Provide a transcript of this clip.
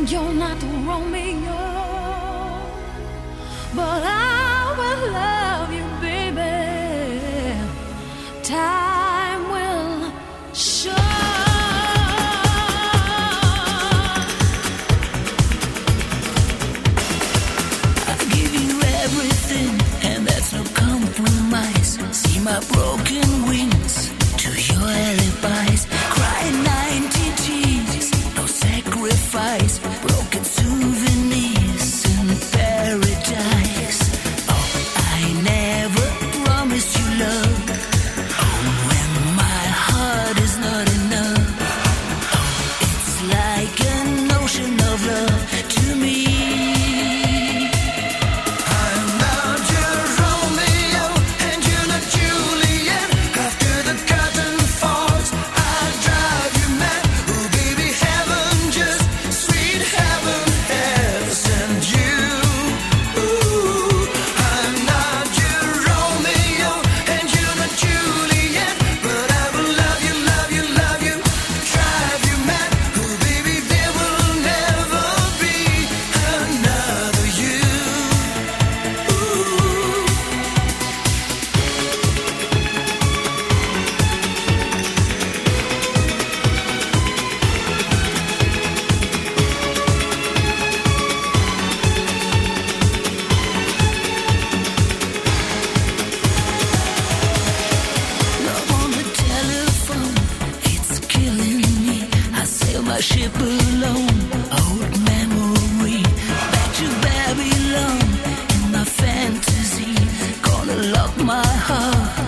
you're not Romeo, but I will love you, baby. Time will show. I give you everything, and that's no compromise. See my broken wings to your alibis. Cry 90 tears, no sacrifice. Broken souvenirs in paradise. Oh, I never promised you love. Oh, when my heart is not enough. Oh, it's like an ocean of love to me. My ship alone, old memory, back to Babylon in my fantasy. Gonna lock my heart